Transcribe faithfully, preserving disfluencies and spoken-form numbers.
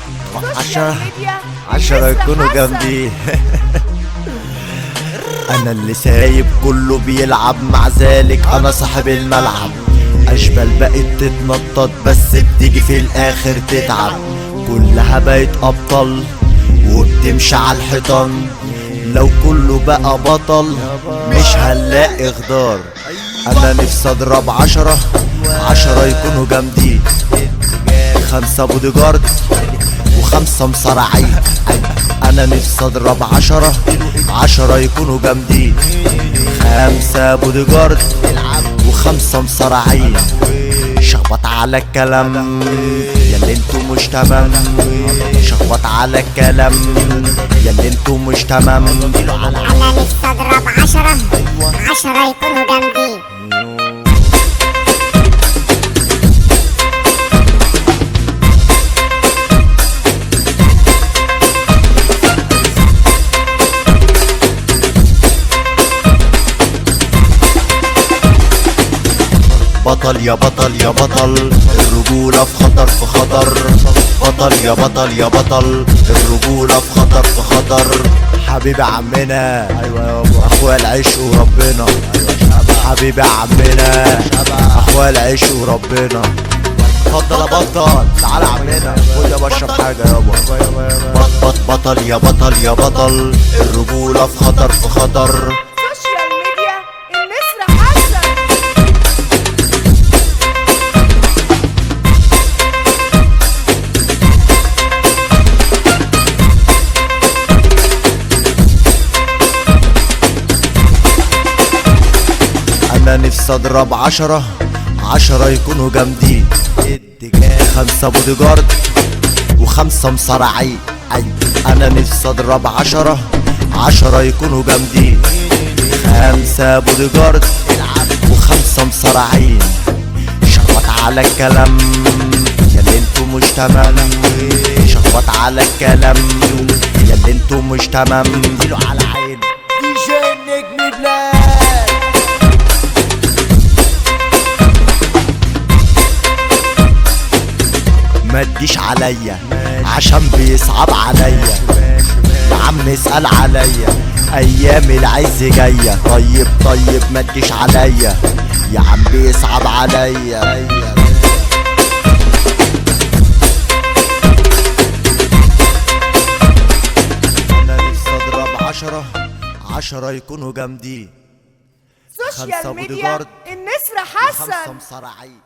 عشرة عشرة يكونوا جنبي. انا اللي سايب كله بيلعب، مع ذلك انا صاحب الملعب. اشبال بقت تتنطط بس بتيجي في الاخر تتعب. كلها بقت ابطال وبتمشي على الحيطان. لو كله بقى بطل مش هنلاقي غدار. انا نفسي اضرب عشرة عشرة يكونوا جامدين. خمسة بودي جارد وخمسة مصارعين. انا نفسي اضرب عشرة عشرة يكونوا جامدين. خمسة بودي جارد وخمسة مصارعين. شخبط على الكلام ياللي انتو مش تمام. شخبط على الكلام ياللي انتو مش تمام. انا نفسي اضرب عشرة عشرة يكونوا جامدين. بطل يا بطل يا بطل، الرجولة في خطر في خطر. بطل يا بطل يا بطل، الرجولة في خطر في خطر. حبيبي عمنا ايوه يابا، اخويا العيش وربنا. حبيبي عمنا اخويا العيش وربنا. اتفضل يا بطل، تعالى عمنا خد يا بشرب حاجة يابا. بط بط بطل يا بطل يا بطل، الرجولة في خطر في خطر. انا نفسي اضرب عشرة عشرة يكونوا جامدين. خمسة بودي جارد وخمسة مصارعين. انا نفسي اضرب عشرة عشرة يكونوا جامدين. خمسة بودي جارد وخمسة مصارعين. شخبط على الكلام ياللي انتو مش تمام. شخبط على الكلام ياللي انتو مش تمام. اديله على عينه دي جي نجم بلاد. ما تجيش عليا عشان بيصعب عليا. يا عم اسأل عليا ايام العز جاية. طيب طيب ما تجيش عليا يا عم بيصعب عليا. انا نفسي اضرب عشرة عشرة يكونوا جامدين. سوشيال ميديا النسر حسن. خمسة مصارعين.